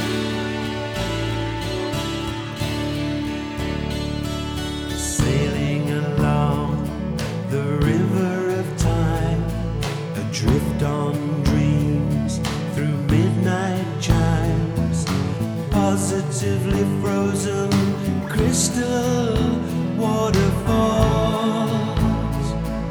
Sailing along the river of time, adrift on dreams through midnight chimes, positively frozen crystal waterfalls.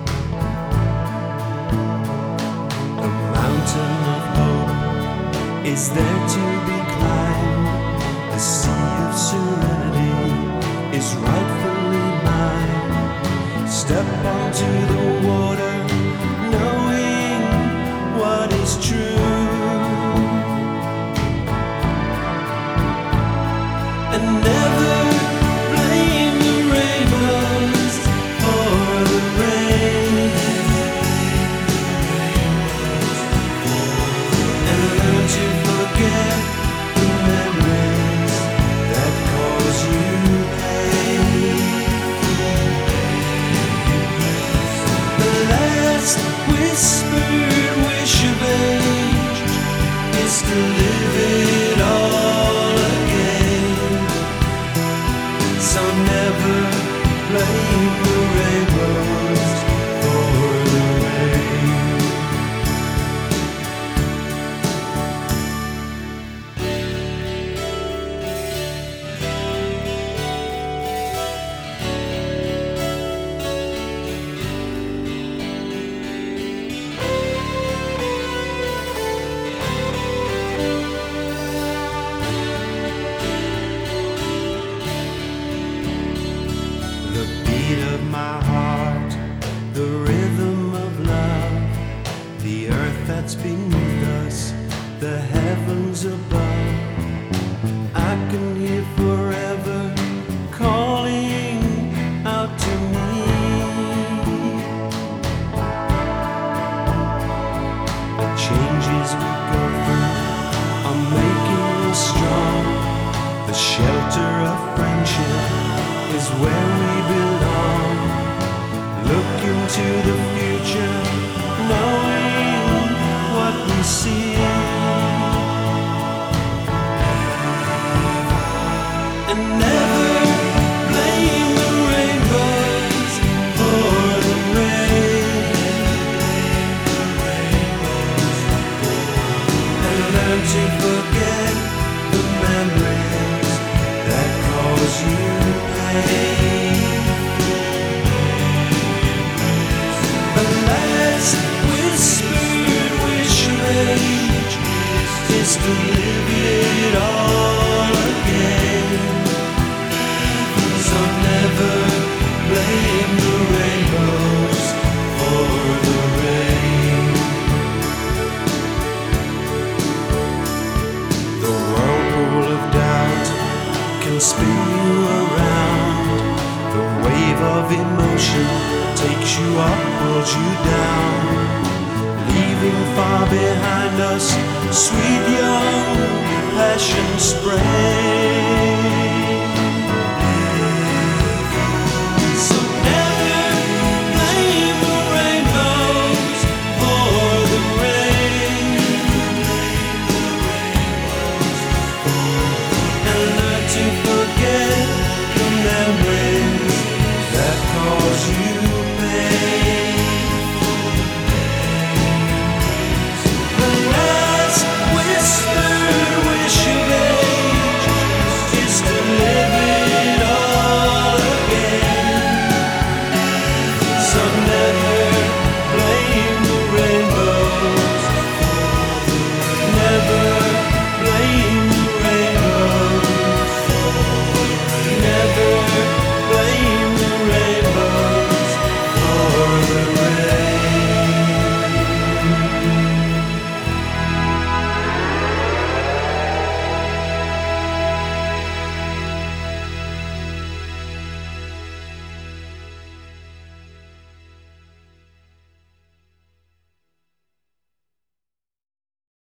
The mountain of hope is there to be climbed. The sea of serenity is rightfully mine. Step onto the water, knowing what is true, and never blame the rainbows or the rain, and learn to forget the memories that cause you pain. The last whispered wish of age is to live it all again. So never blame the rainbows for the rain. The beat of my heart, the rhythm of love, the earth that's beneath us, the heavens above. I can hear forever calling out to me. The changes we go through are making us strong. The shelter of friendship is where we belong. Look into the future, knowing what we see, and never blame the rainbows for the rain, and learn to forget the memories that cause you pain. The last whispered wish of age is to live it all again. So never blame the rainbows for the rain. The whirlpool of doubt can spin you around. The wave of emotion takes you up, pulls you down, leaving far behind us sweet young